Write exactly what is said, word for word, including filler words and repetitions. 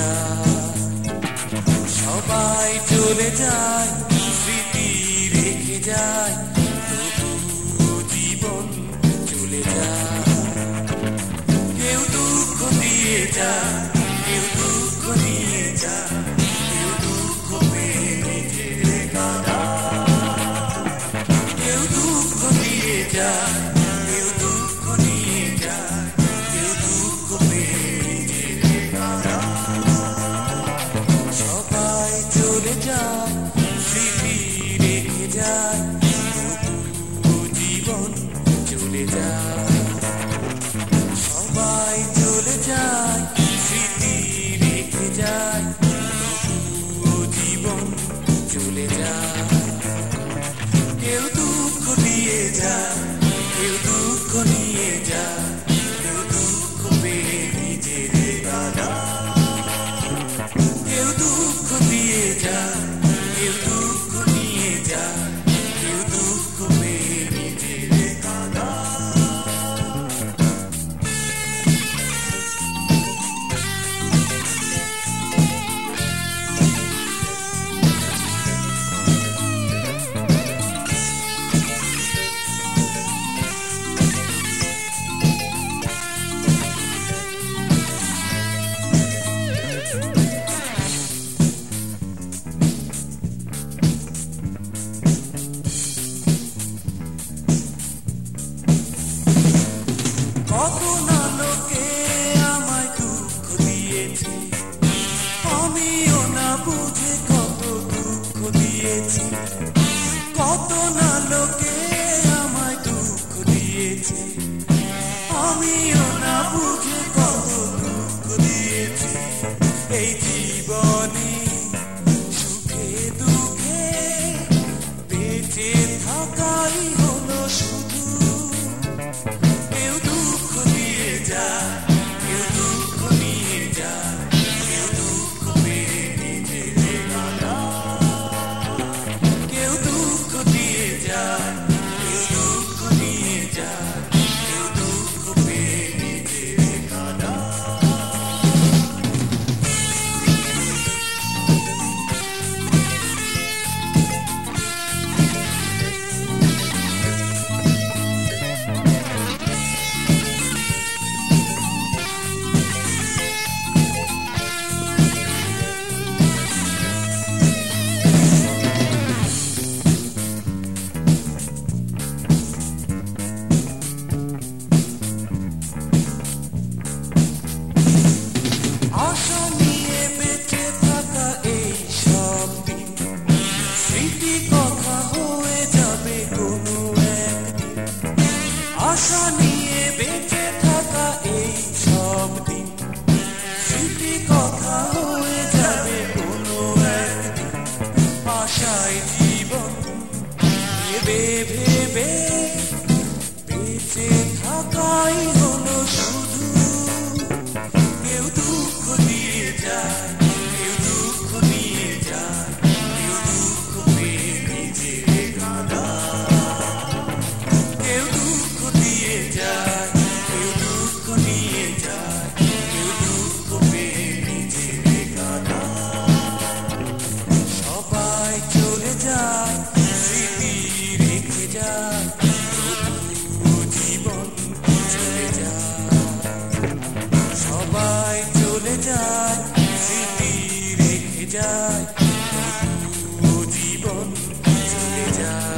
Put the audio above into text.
যায়, সবাই চলে যায়, স্মৃতি রেখে যায়, তবু জীবন চলে যায়। কেউ দুঃখ দিয়ে যায়, কেউ দুঃখ নিয়ে যায়, কেউ দুঃখ পেয়ে নিজের কাঁদায়। কেউ দুঃখ দিয়ে যায়, কেউ দুঃখ নিয়ে যায়, কেউ দুঃখ পেয়ে নিজের কাঁদায়। সবাই চলে যায়, স্মৃতি রেখে যায়, তবু জীবন চলে যায়। সবাই চলে যায়, স্মৃতি রেখে যায়, তবু জীবন চলে যায়। কেউ দুঃখ দিয়ে যায়, কেউ দুঃখ নিয়ে যায়, কেউ দুঃখ পেয়ে নিজের কাঁদায়। কেউ দুঃখ দিয়ে যায়, কেউ দুঃখ নিয়ে যায়, কেউ দুঃখ পেয়ে নিজের কাঁদায়। কত না লোকে আমায় দুঃখ দিয়েছে, আমিও না বুঝে কত দুঃখ দিয়েছি। কত না লোকে আমায় দুঃখ দিয়েছে, আমিও না বুঝে কত দুঃখ দিয়েছি। এই জীবনে সুখে দুঃখে বেঁচে থাকাই হলো শুধু। কেউ দুঃখ দিয়ে যায়, কেউ দুঃখ নিয়ে যায়, কেউ দুঃখ পেয়ে নিজের কাঁদায়। কেউ দুঃখ দিয়ে যায়, কেউ দুঃখ নিয়ে যায়, কেউ দুঃখ পেয়ে নিজের কাঁদায়। আশা নিয়ে বেঁচে থাকা এই সব দিন, স্মৃতি কথা হয়ে যাবে কোনো একদিন। আশা নিয়ে বেঁচে থাকা এই সব দিন, স্মৃতি কথা হয়ে যাবে কোনো একদিন। আশায় জীবন ভেবে ভেবে বেঁচে থাকাই হলো শুধু। কেউ দুঃখ দিয়ে যায়, কেউ দুঃখ নিয়ে যায়, কেউ দুঃখ পেয়ে নিজের কাঁদায়। কেউ দুঃখ দিয়ে যায়, কেউ দুঃখ নিয়ে যায়, কেউ দুঃখ পেয়ে নিজের কাঁদায়। সবাই চলে যায়, স্মৃতি রেখে যায়, তবু জীবন চলে যায়। সবাই চলে যায়, স্মৃতি রেখে যায়, তবু জীবন চলে যায়।